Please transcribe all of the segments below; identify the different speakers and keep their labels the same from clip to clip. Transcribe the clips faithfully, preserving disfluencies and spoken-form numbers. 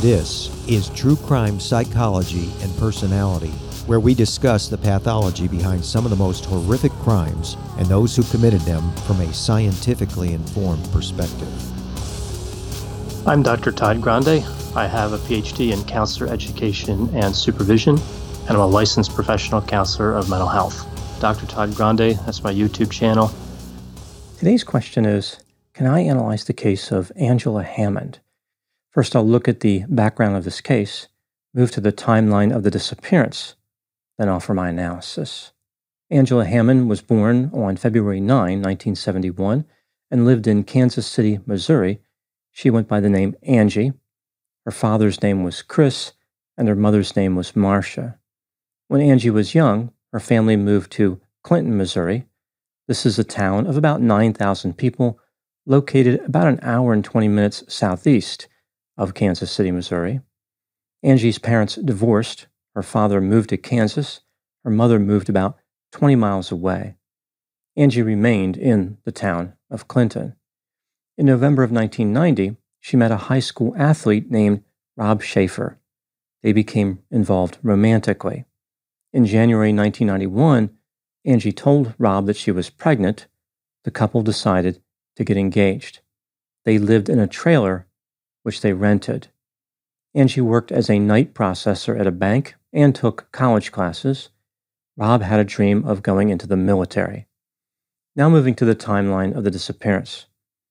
Speaker 1: This is True Crime Psychology and Personality, where we discuss the pathology behind some of the most horrific crimes and those who committed them from a scientifically informed perspective.
Speaker 2: I'm Doctor Todd Grande. I have a P H D in counselor education and supervision, and I'm a licensed professional counselor of mental health. Doctor Todd Grande, that's my YouTube channel. Today's question is, can I analyze the case of Angela Hammond? First, I'll look at the background of this case, move to the timeline of the disappearance, then offer my analysis. Angela Hammond was born on February ninth, nineteen seventy-one, and lived in Kansas City, Missouri. She went by the name Angie. Her father's name was Chris, and her mother's name was Marcia. When Angie was young, her family moved to Clinton, Missouri. This is a town of about nine thousand people, located about an hour and twenty minutes southeast of Kansas City, Missouri. Angie's parents divorced. Her father moved to Kansas. Her mother moved about twenty miles away. Angie remained in the town of Clinton. In November of nineteen ninety, she met a high school athlete named Rob Schaefer. They became involved romantically. In January nineteen ninety-one, Angie told Rob that she was pregnant. The couple decided to get engaged. They lived in a trailer which they rented. Angie worked as a night processor at a bank and took college classes. Rob had a dream of going into the military. Now moving to the timeline of the disappearance.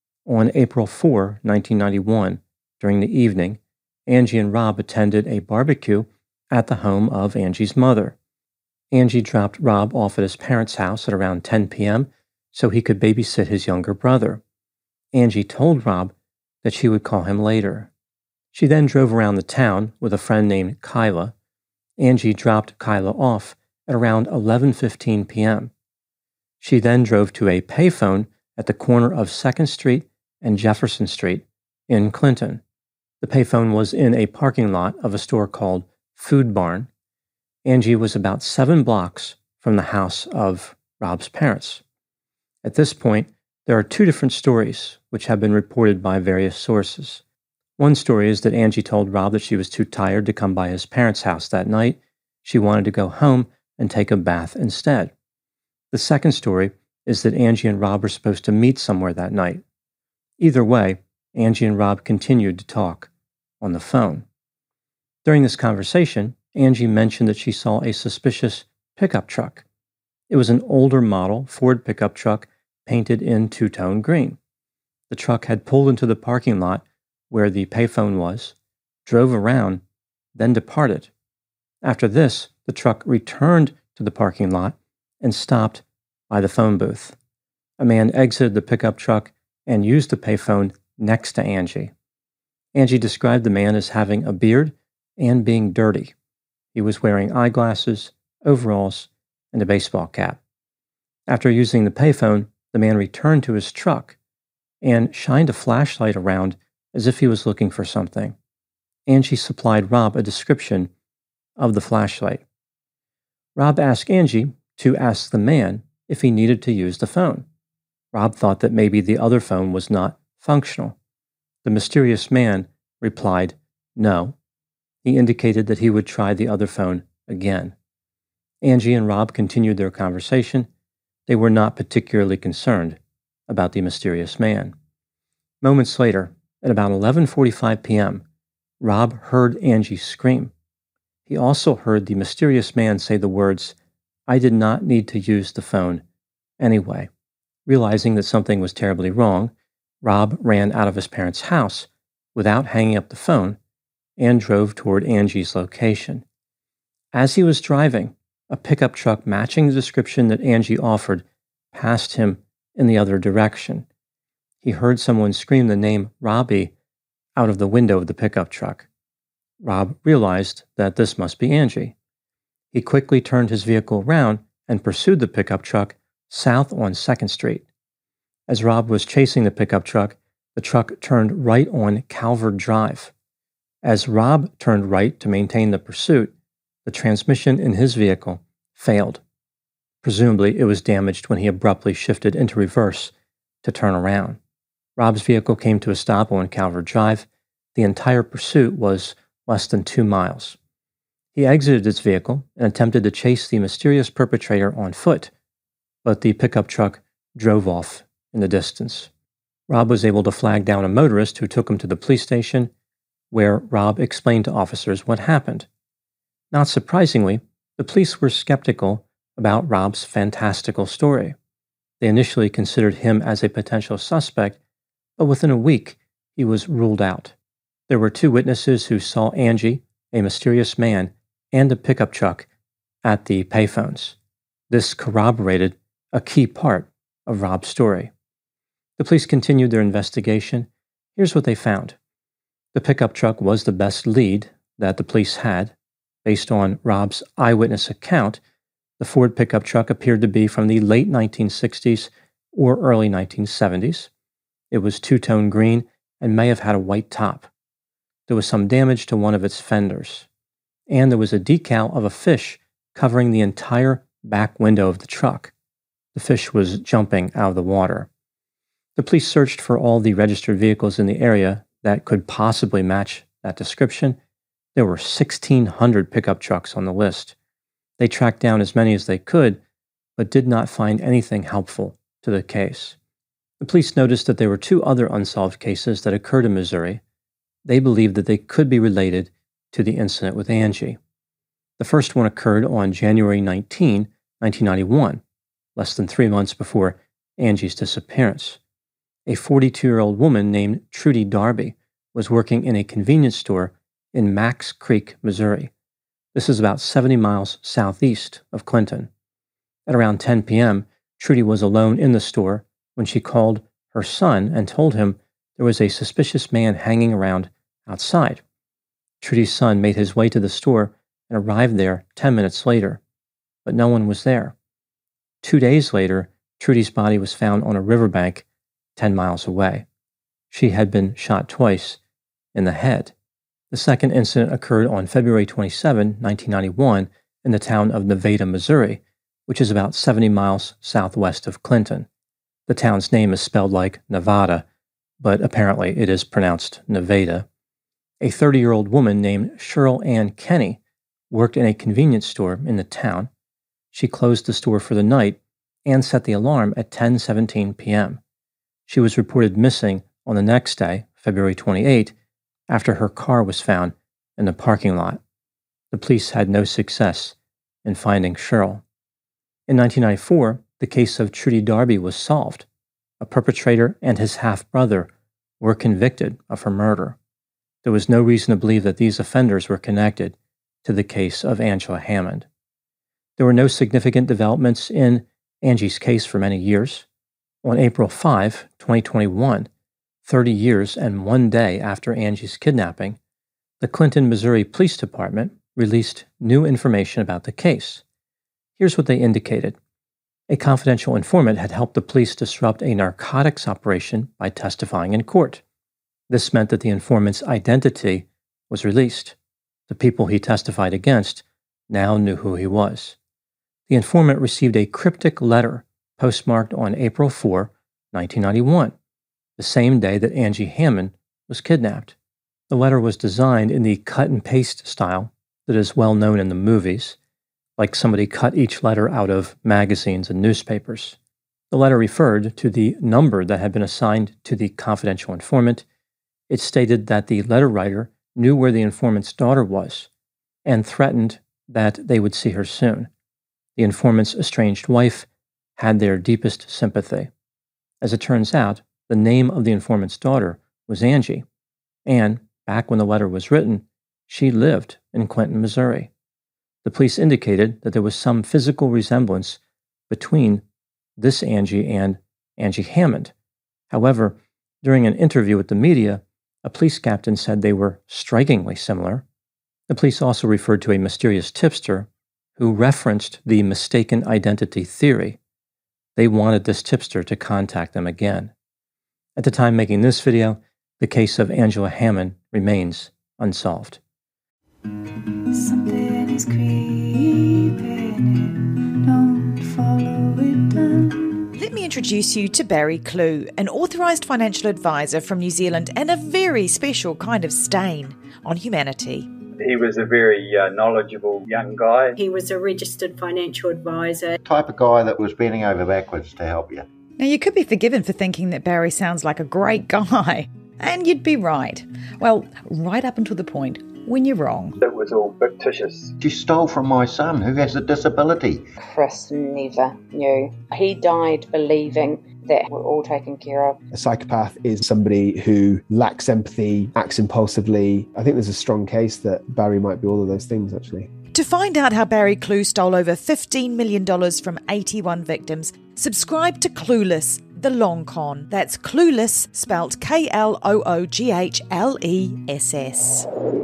Speaker 2: On April fourth, nineteen ninety-one, during the evening, Angie and Rob attended a barbecue at the home of Angie's mother. Angie dropped Rob off at his parents' house at around ten p.m. so he could babysit his younger brother. Angie told Rob that she would call him later. She then drove around the town with a friend named Kyla. Angie dropped Kyla off at around eleven fifteen p.m. She then drove to a payphone at the corner of second Street and Jefferson Street in Clinton. The payphone was in a parking lot of a store called Food Barn. Angie was about seven blocks from the house of Rob's parents. At this point, there are two different stories which have been reported by various sources. One story is that Angie told Rob that she was too tired to come by his parents' house that night. She wanted to go home and take a bath instead. The second story is that Angie and Rob were supposed to meet somewhere that night. Either way, Angie and Rob continued to talk on the phone. During this conversation, Angie mentioned that she saw a suspicious pickup truck. It was an older model Ford pickup truck painted in two-tone green. The truck had pulled into the parking lot where the payphone was, drove around, then departed. After this, the truck returned to the parking lot and stopped by the phone booth. A man exited the pickup truck and used the payphone next to Angie. Angie described the man as having a beard and being dirty. He was wearing eyeglasses, overalls, and a baseball cap. After using the payphone, the man returned to his truck and shined a flashlight around as if he was looking for something. Angie supplied Rob a description of the flashlight. Rob asked Angie to ask the man if he needed to use the phone. Rob thought that maybe the other phone was not functional. The mysterious man replied, no. He indicated that he would try the other phone again. Angie and Rob continued their conversation. They were not particularly concerned about the mysterious man. Moments later, at about eleven forty-five p.m., Rob heard Angie scream. He also heard the mysterious man say the words, I did not need to use the phone anyway. Realizing that something was terribly wrong, Rob ran out of his parents' house without hanging up the phone and drove toward Angie's location. As he was driving, a pickup truck matching the description that Angie offered passed him in the other direction. He heard someone scream the name Robbie out of the window of the pickup truck. Rob realized that this must be Angie. He quickly turned his vehicle around and pursued the pickup truck south on second Street. As Rob was chasing the pickup truck, the truck turned right on Calvert Drive. As Rob turned right to maintain the pursuit, the transmission in his vehicle failed. Presumably, it was damaged when he abruptly shifted into reverse to turn around. Rob's vehicle came to a stop on Calvert Drive. The entire pursuit was less than two miles. He exited his vehicle and attempted to chase the mysterious perpetrator on foot, but the pickup truck drove off in the distance. Rob was able to flag down a motorist who took him to the police station, where Rob explained to officers what happened. Not surprisingly, the police were skeptical about Rob's fantastical story. They initially considered him as a potential suspect, but within a week, he was ruled out. There were two witnesses who saw Angie, a mysterious man, and a pickup truck at the payphones. This corroborated a key part of Rob's story. The police continued their investigation. Here's what they found. The pickup truck was the best lead that the police had. Based on Rob's eyewitness account, the Ford pickup truck appeared to be from the late nineteen sixties or early nineteen seventies. It was two-tone green and may have had a white top. There was some damage to one of its fenders. And there was a decal of a fish covering the entire back window of the truck. The fish was jumping out of the water. The police searched for all the registered vehicles in the area that could possibly match that description. There were sixteen hundred pickup trucks on the list. They tracked down as many as they could, but did not find anything helpful to the case. The police noticed that there were two other unsolved cases that occurred in Missouri. They believed that they could be related to the incident with Angie. The first one occurred on January nineteenth, nineteen ninety-one, less than three months before Angie's disappearance. A forty-two-year-old woman named Trudy Darby was working in a convenience store in Max Creek, Missouri. This is about seventy miles southeast of Clinton. At around ten p.m., Trudy was alone in the store when she called her son and told him there was a suspicious man hanging around outside. Trudy's son made his way to the store and arrived there ten minutes later, but no one was there. Two days later, Trudy's body was found on a riverbank ten miles away. She had been shot twice in the head. The second incident occurred on February twenty-seventh, nineteen ninety-one, in the town of Nevada, Missouri, which is about seventy miles southwest of Clinton. The town's name is spelled like Nevada, but apparently it is pronounced Nevada. A thirty-year-old woman named Cheryl Ann Kenny worked in a convenience store in the town. She closed the store for the night and set the alarm at ten seventeen p.m. She was reported missing on the next day, February twenty-eighth, after her car was found in the parking lot. The police had no success in finding Cheryl. In nineteen ninety-four, the case of Trudy Darby was solved. A perpetrator and his half-brother were convicted of her murder. There was no reason to believe that these offenders were connected to the case of Angela Hammond. There were no significant developments in Angie's case for many years. On April fifth, twenty twenty-one, thirty years and one day after Angie's kidnapping, the Clinton, Missouri Police Department released new information about the case. Here's what they indicated. A confidential informant had helped the police disrupt a narcotics operation by testifying in court. This meant that the informant's identity was released. The people he testified against now knew who he was. The informant received a cryptic letter postmarked on April fourth, nineteen ninety-one, the same day that Angie Hammond was kidnapped. The letter was designed in the cut-and-paste style that is well known in the movies, like somebody cut each letter out of magazines and newspapers. The letter referred to the number that had been assigned to the confidential informant. It stated that the letter writer knew where the informant's daughter was and threatened that they would see her soon. The informant's estranged wife had their deepest sympathy. As it turns out, the name of the informant's daughter was Angie, and back when the letter was written, she lived in Clinton, Missouri. The police indicated that there was some physical resemblance between this Angie and Angie Hammond. However, during an interview with the media, a police captain said they were strikingly similar. The police also referred to a mysterious tipster who referenced the mistaken identity theory. They wanted this tipster to contact them again. At the time making this video, the case of Angela Hammond remains unsolved.
Speaker 3: Something is creeping in, don't follow it down.
Speaker 4: Let me
Speaker 3: introduce you to Barry Clew, an authorised financial advisor from New Zealand and a very special kind of stain on humanity.
Speaker 4: He was a very uh, knowledgeable young guy.
Speaker 5: He was a registered financial advisor.
Speaker 6: Type of guy that was bending over backwards to help you.
Speaker 3: Now, you could be forgiven for thinking that Barry sounds like a great guy, and you'd be right. Well, right up until the point when you're wrong.
Speaker 4: It was all fictitious.
Speaker 6: She stole from my son who has a disability.
Speaker 7: Chris never knew. He died believing that we're all taken care of.
Speaker 8: A psychopath is somebody who lacks empathy, acts impulsively. I think there's a strong case that Barry might be all of those things, actually.
Speaker 3: To find out how Barry Clew stole over fifteen million dollars from eighty-one victims, subscribe to Clueless, the long con. That's Clueless, spelt K L O O G H L E S S.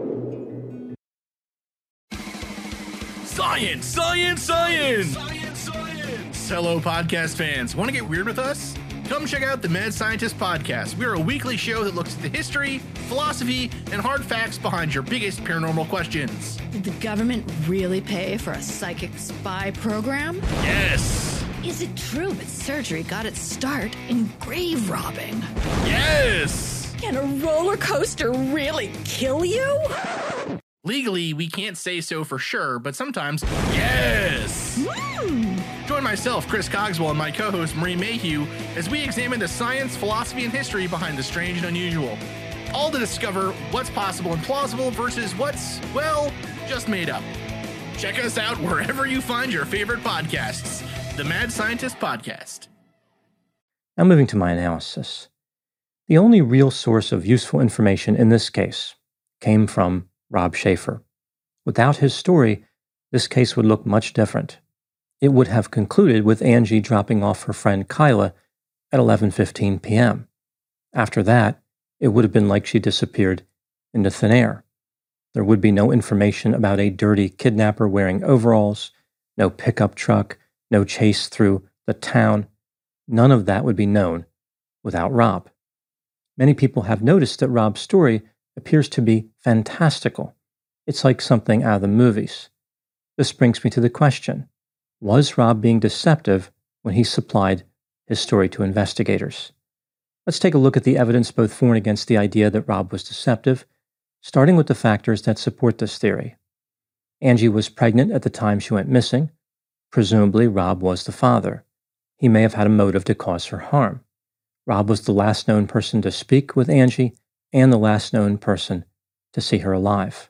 Speaker 9: Science, science, science! Science, science! Hello, podcast fans. Want to get weird with us? Come check out the Mad Scientist Podcast. We're a weekly show that looks at the history, philosophy, and hard facts behind your biggest paranormal questions.
Speaker 10: Did the government really pay for a psychic spy program?
Speaker 9: Yes!
Speaker 10: Is it true that surgery got its start in grave robbing?
Speaker 9: Yes!
Speaker 10: Can a roller coaster really kill you?
Speaker 9: Legally, we can't say so for sure, but sometimes, yes!
Speaker 10: Mm.
Speaker 9: Join myself, Chris Cogswell, and my co-host, Marie Mayhew, as we examine the science, philosophy, and history behind the strange and unusual. All to discover what's possible and plausible versus what's, well, just made up. Check us out wherever you find your favorite podcasts. The Mad Scientist Podcast.
Speaker 11: Now moving to my analysis. The only real source of useful information in this case came from Rob Schaefer. Without his story, this case would look much different. It would have concluded with Angie dropping off her friend Kyla at eleven fifteen p.m. After that, it would have been like she disappeared into thin air. There would be no information about a dirty kidnapper wearing overalls, no pickup truck, no chase through the town. None of that would be known without Rob. Many people have noticed that Rob's story appears to be fantastical. It's like something out of the movies. This brings me to the question, was Rob being deceptive when he supplied his story to investigators? Let's take a look at the evidence both for and against the idea that Rob was deceptive, starting with the factors that support this theory. Angie was pregnant at the time she went missing. Presumably, Rob was the father. He may have had a motive to cause her harm. Rob was the last known person to speak with Angie and the last known person to see her alive.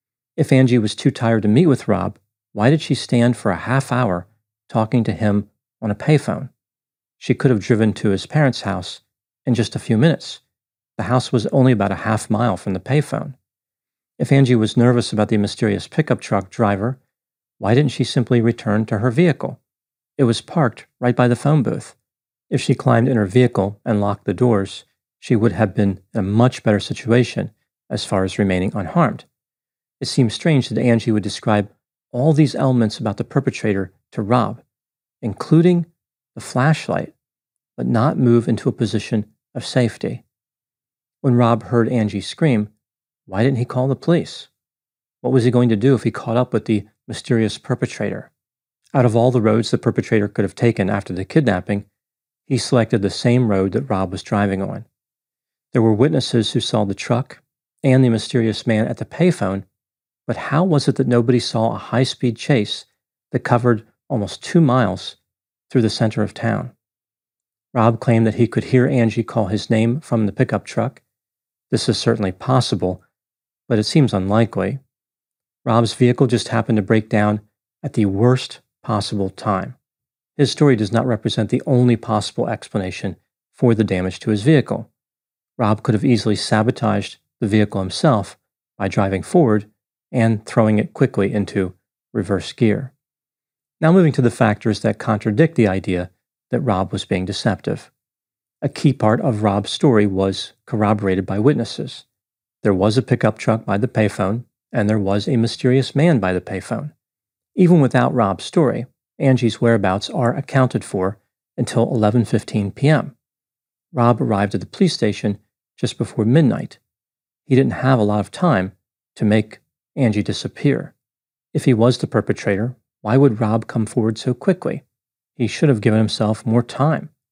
Speaker 11: If Angie was too tired to meet with Rob, why did she stand for a half hour talking to him on a payphone? She could have driven to his parents' house in just a few minutes. The house was only about a half mile from the payphone. If Angie was nervous about the mysterious pickup truck driver, why didn't she simply return to her vehicle? It was parked right by the phone booth. If she climbed in her vehicle and locked the doors, she would have been in a much better situation as far as remaining unharmed. It seems strange that Angie would describe all these elements about the perpetrator to Rob, including the flashlight, but not move into a position of safety. When Rob heard Angie scream, why didn't he call the police? What was he going to do if he caught up with the mysterious perpetrator? Out of all the roads the perpetrator could have taken after the kidnapping, he selected the same road that Rob was driving on. There were witnesses who saw the truck and the mysterious man at the payphone, but how was it that nobody saw a high-speed chase that covered almost two miles through the center of town? Rob claimed that he could hear Angie call his name from the pickup truck. This is certainly possible, but it seems unlikely. Rob's vehicle just happened to break down at the worst possible time. His story does not represent the only possible explanation for the damage to his vehicle. Rob could have easily sabotaged the vehicle himself by driving forward and throwing it quickly into reverse gear. Now moving to the factors that contradict the idea that Rob was being deceptive. A key part of Rob's story was corroborated by witnesses. There was a pickup truck by the payphone, and there was a mysterious man by the payphone. Even without Rob's story, Angie's whereabouts are accounted for until eleven fifteen p.m. Rob arrived at the police station just before midnight. He didn't have a lot of time to make Angie disappear. If he was the perpetrator, why would Rob come forward so quickly? He should have given himself more time.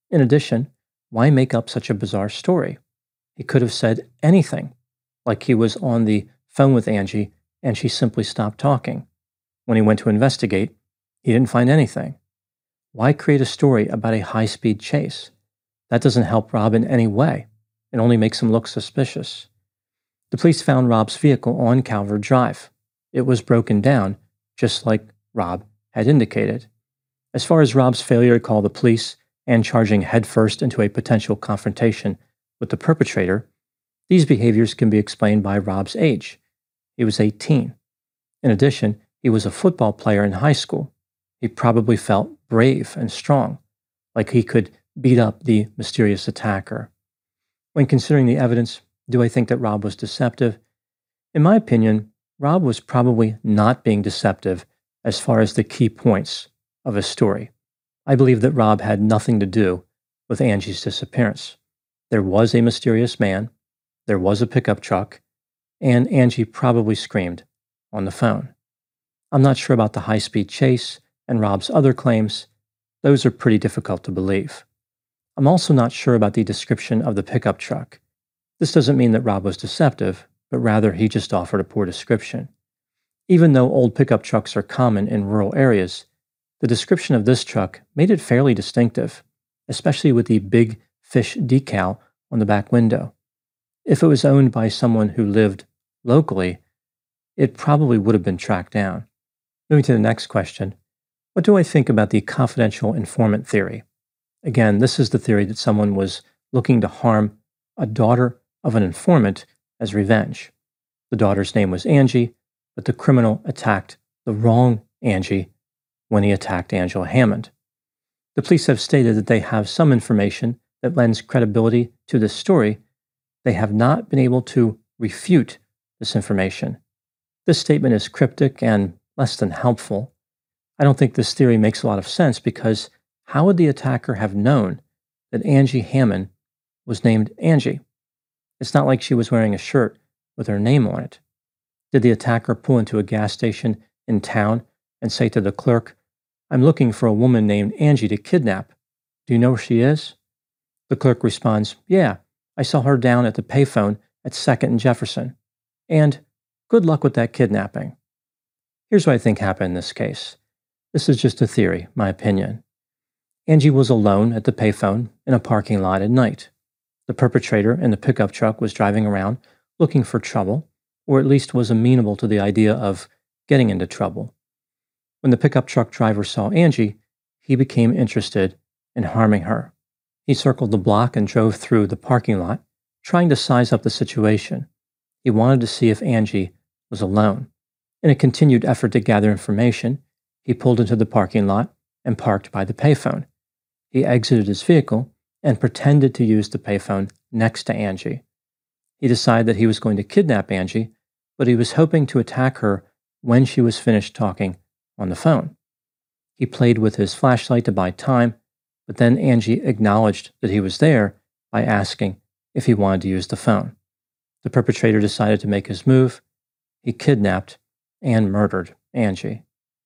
Speaker 11: In addition, why make up such a bizarre story? He could have said anything, like he was on the phone with Angie and she simply stopped talking. When he went to investigate, he didn't find anything. Why create a story about a high-speed chase? That doesn't help Rob in any way. It only makes him look suspicious. The police found Rob's vehicle on Calvert Drive. It was broken down, just like Rob had indicated. As far as Rob's failure to call the police and charging headfirst into a potential confrontation with the perpetrator, these behaviors can be explained by Rob's age. He was eighteen. In addition, he was a football player in high school. He probably felt brave and strong, like he could beat up the mysterious attacker. When considering the evidence, do I think that Rob was deceptive? In my opinion, Rob was probably not being deceptive as far as the key points of his story. I believe that Rob had nothing to do with Angie's disappearance. There was a mysterious man, there was a pickup truck, and Angie probably screamed on the phone. I'm not sure about the high-speed chase and Rob's other claims. Those are pretty difficult to believe. I'm also not sure about the description of the pickup truck. This doesn't mean that Rob was deceptive, but rather he just offered a poor description. Even though old pickup trucks are common in rural areas, the description of this truck made it fairly distinctive, especially with the big fish decal on the back window. If it was owned by someone who lived locally, it probably would have been tracked down. Moving to the next question, what do I think about the confidential informant theory? Again, this is the theory that someone was looking to harm a daughter of an informant as revenge. The daughter's name was Angie, but the criminal attacked the wrong Angie when he attacked Angela Hammond. The police have stated that they have some information that lends credibility to this story. They have not been able to refute this information. This statement is cryptic and less than helpful. I don't think this theory makes a lot of sense because how would the attacker have known that Angie Hammond was named Angie? It's not like she was wearing a shirt with her name on it. Did the attacker pull into a gas station in town and say to the clerk, "I'm looking for a woman named Angie to kidnap. Do you know where she is?" The clerk responds, "Yeah, I saw her down at the payphone at second and Jefferson. And good luck with that kidnapping." Here's what I think happened in this case. This is just a theory, my opinion. Angie was alone at the payphone in a parking lot at night. The perpetrator in the pickup truck was driving around looking for trouble, or at least was amenable to the idea of getting into trouble. When the pickup truck driver saw Angie, he became interested in harming her. He circled the block and drove through the parking lot, trying to size up the situation. He wanted to see if Angie was alone. In a continued effort to gather information, he pulled into the parking lot and parked by the payphone. He exited his vehicle and pretended to use the payphone next to Angie. He decided that he was going to kidnap Angie, but he was hoping to attack her when she was finished talking on the phone. He played with his flashlight to buy time, but then Angie acknowledged that he was there by asking if he wanted to use the phone. The perpetrator decided to make his move. He kidnapped and murdered Angie.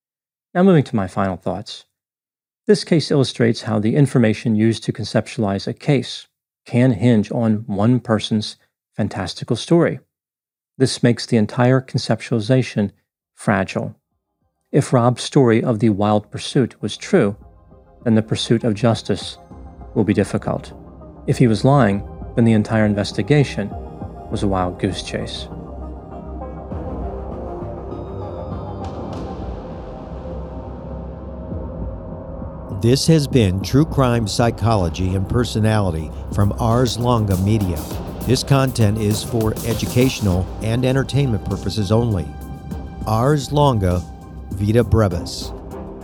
Speaker 11: Now moving to my final thoughts. This case illustrates how the information used to conceptualize a case can hinge on one person's fantastical story. This makes the entire conceptualization fragile. If Rob's story of the wild pursuit was true, then the pursuit of justice will be difficult. If he was lying, then the entire investigation was a wild goose chase.
Speaker 1: This has been True Crime Psychology and Personality from Ars Longa Media. This content is for educational and entertainment purposes only. Ars Longa Vita Brevis.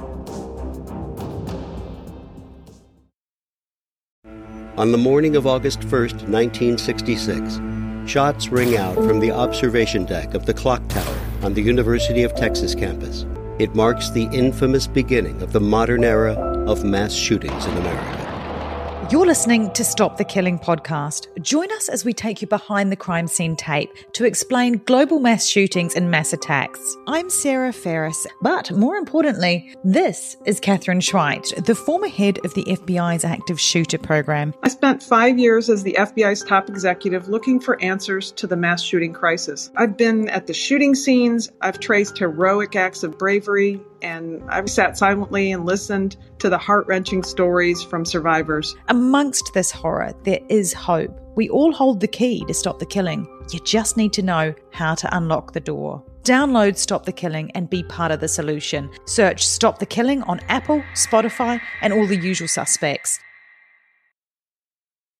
Speaker 12: On the morning of August first, nineteen sixty-six, shots ring out from the observation deck of the clock tower on the University of Texas campus. It marks the infamous beginning of the modern era of mass shootings in America.
Speaker 3: You're listening to Stop the Killing podcast. Join us as we take you behind the crime scene tape to explain global mass shootings and mass attacks. I'm Sarah Ferris, but more importantly, this is Catherine Schweit, the former head of the F B I's active shooter program.
Speaker 13: I spent five years as the F B I's top executive looking for answers to the mass shooting crisis. I've been at the shooting scenes, I've traced heroic acts of bravery, and I've sat silently and listened to the heart-wrenching stories from survivors.
Speaker 3: Amongst this horror, there is hope. We all hold the key to stop the killing. You just need to know how to unlock the door. Download Stop the Killing and be part of the solution. Search Stop the Killing on Apple, Spotify, and all the usual suspects.